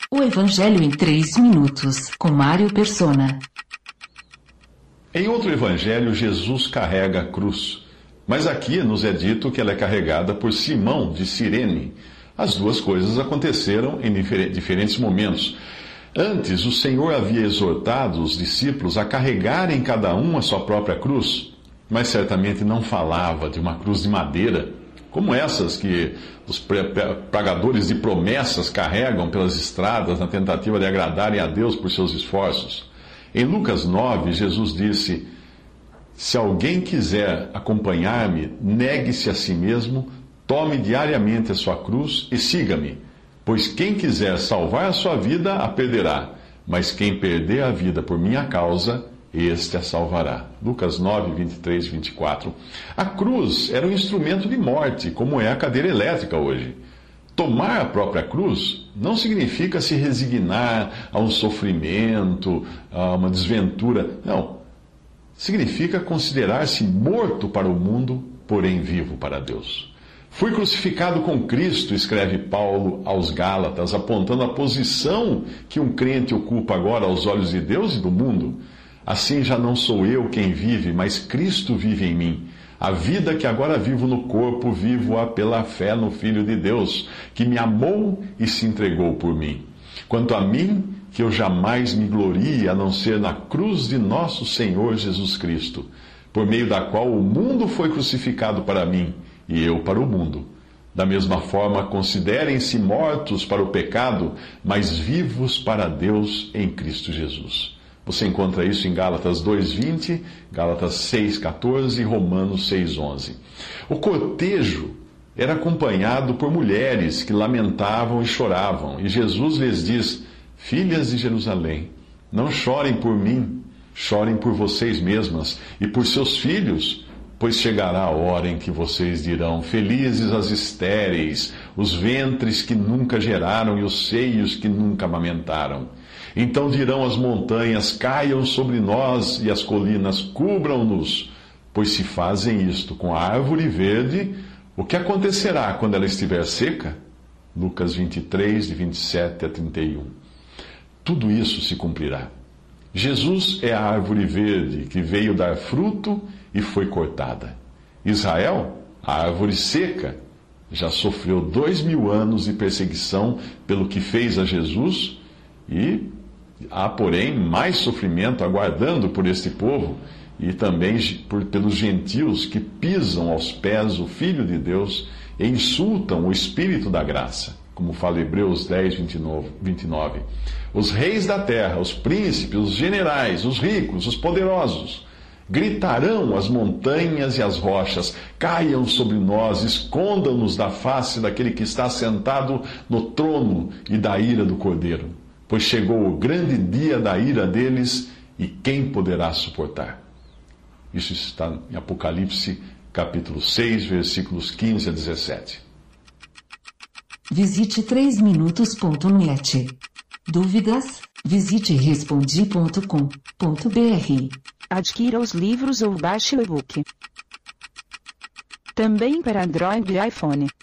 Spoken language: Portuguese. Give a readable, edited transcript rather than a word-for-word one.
O Evangelho em 3 minutos, com Mário Persona. Em outro evangelho, Jesus carrega a cruz, mas aqui nos é dito que ela é carregada por Simão de Cirene. As duas coisas aconteceram em diferentes momentos. Antes, o Senhor havia exortado os discípulos a carregarem cada um a sua própria cruz, mas certamente não falava de uma cruz de madeira, como essas que os pregadores de promessas carregam pelas estradas na tentativa de agradarem a Deus por seus esforços. Em Lucas 9, Jesus disse: "Se alguém quiser acompanhar-me, negue-se a si mesmo, tome diariamente a sua cruz e siga-me. Pois quem quiser salvar a sua vida, a perderá, mas quem perder a vida por minha causa, este a salvará." Lucas 9, 23 e 24. A cruz era um instrumento de morte, como é a cadeira elétrica hoje. Tomar a própria cruz não significa se resignar a um sofrimento, a uma desventura. Não. Significa considerar-se morto para o mundo, porém vivo para Deus. Fui crucificado com Cristo, escreve Paulo aos Gálatas, apontando a posição que um crente ocupa agora aos olhos de Deus e do mundo. Assim já não sou eu quem vive, mas Cristo vive em mim. A vida que agora vivo no corpo, vivo-a pela fé no Filho de Deus, que me amou e se entregou por mim. Quanto a mim, que eu jamais me glorie a não ser na cruz de nosso Senhor Jesus Cristo, por meio da qual o mundo foi crucificado para mim e eu para o mundo. Da mesma forma, considerem-se mortos para o pecado, mas vivos para Deus em Cristo Jesus. Você encontra isso em Gálatas 2:20, Gálatas 6:14 e Romanos 6:11. O cortejo era acompanhado por mulheres que lamentavam e choravam, e Jesus lhes diz: "Filhas de Jerusalém, não chorem por mim, chorem por vocês mesmas e por seus filhos, pois chegará a hora em que vocês dirão: felizes as estéreis, os ventres que nunca geraram e os seios que nunca amamentaram. Então dirão as montanhas: caiam sobre nós, e as colinas: cubram-nos. Pois se fazem isto com a árvore verde, o que acontecerá quando ela estiver seca?" Lucas 23, de 27 a 31. Tudo isso se cumprirá. Jesus é a árvore verde que veio dar fruto e foi cortada. Israel, a árvore seca, já sofreu 2000 anos de perseguição pelo que fez a Jesus, e há, porém, mais sofrimento aguardando por este povo e também pelos gentios que pisam aos pés o Filho de Deus e insultam o Espírito da graça, como fala Hebreus 10, 29. Os reis da terra, os príncipes, os generais, os ricos, os poderosos, gritarão às montanhas e às rochas: caiam sobre nós, escondam-nos da face daquele que está sentado no trono e da ira do Cordeiro. Pois chegou o grande dia da ira deles, e quem poderá suportar? Isso está em Apocalipse, capítulo 6, versículos 15 a 17. Visite 3minutos.net. Dúvidas? Visite respondi.com.br. Adquira os livros ou baixe o e-book. Também para Android e iPhone.